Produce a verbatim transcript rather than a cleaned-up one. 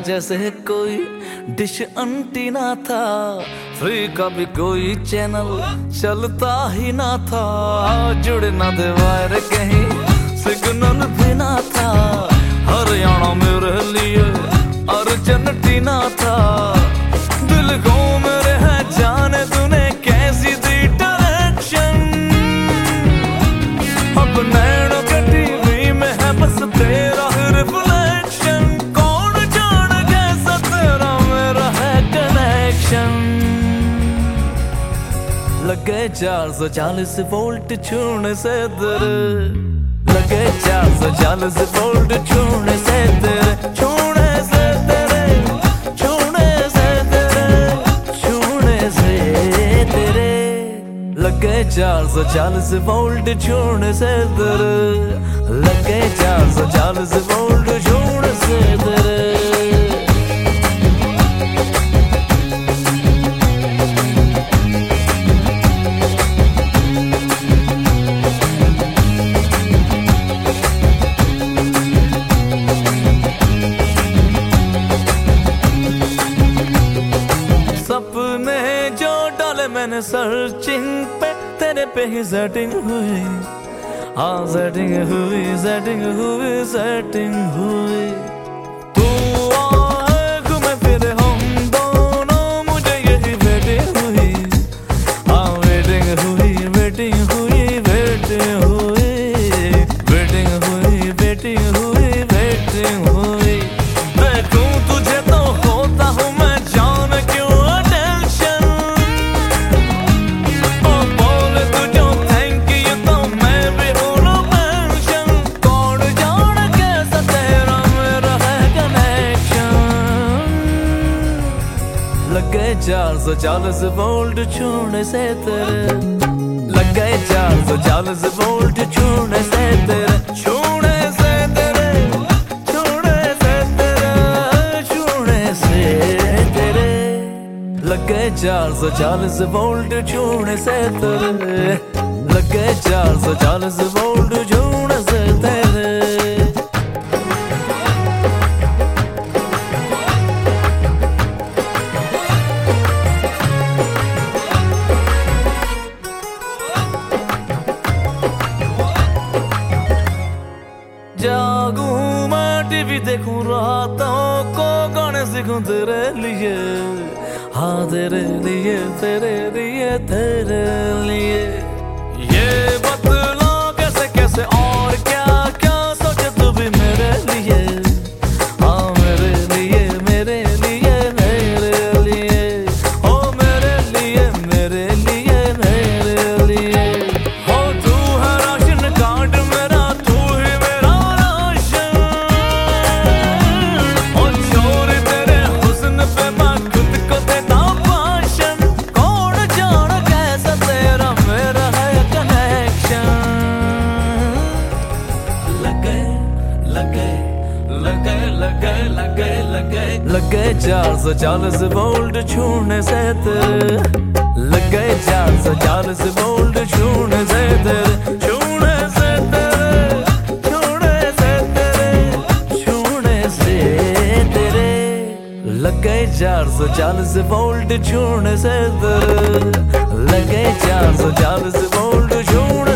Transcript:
जैसे कोई dish antenna था, फ्री का भी कोई चैनल चलता ही ना था। जुड़ ना दे वायर कहीं सिग्नल भी ना था, हरियाणा मेरे लिए अर्जेंटीना था। दिल को मेरे है जाने तूने कैसी दी डायरेक्शन, अब नैनों के टीवी में है बस तेरा रिफ्लेक्शन। कौन जान कैसा तेरा मेरा है कनेक्शन। लगे चार सौ चालीस वोल्ट छूने से तेरे, लगे चार सौ चालीस वोल्ट छूने से तेरे, छूने से तेरे, छूने से तेरे, छूने से तेरे। लगे चार सौ चालीस वोल्ट छूने से तेरे, लगे चार सौ चालीस वोल्ट छूने से तेरे। सपने जो डाले मैंने सर्चिंग पे, तेरे पे ही सेटिंग हुई। हाँ सेटिंग हुई, सेटिंग हुई, सेटिंग हुई। तू आए घूमे फिरे हम दोनों, मुझे यही वेटिंग हुई। हाँ वेटिंग हुई, वेटिंग हुई, वेटिंग हुई, वेटिंग हुई, वेटिंग हुई, वेटिंग हुई। देखूं तुझे तो होता हूँ मैं जान क्यों टेंशन, ओ बोले तुझे थैंक यू तो मैं भी हूँ नो मेंशन। कौन जान कैसा तेरा मेरा है कनेक्शन। लगे चार सौ चालीस वोल्ट छूने से तेरे, लगे चार सौ चालीस वोल्ट छूने से तेरे, छूने से तेरे, छूने से तेरे, छूने से तेरे। लगे चार सौ चालीस वोल्ट छूने से तेरे, लगे चार सौ चालीस वोल्ट छूने से तेरे। जागूं मैं टीवी देखूं रातों को, गाने सीखूं तेरे लिए। हाँ तेरे लिए, तेरे लिए, तेरे लिए। ये बतला कैसे कैसे और क्या क्या सोचे तू भी मेरे लिए। हाँ मेरे लिए, मेरे लिए, मेरे लिए, ओ मेरे लिए, मेरे लिए, मेरे लिए। हो तू है राशन कार्ड मेरा, तू ही मेरा राशन। ओ चोर तेरे हुस्न पे मैं खुद को देता भाषण। कौन जान कैसा तेरा मेरा है कनेक्शन। लगे लगे लगे लगे लगे लगे लगे चार सौ चालीस वोल्ट छूने से तेरे, लगे चार सौ चालीस वोल्ट छूने से तेरे, छूने से तेरे, छूने से तेरे, छूने से तेरे। लगे चार सौ चालीस वोल्ट छूने से तेरे, लगे चार सौ चालीस वोल्ट छूने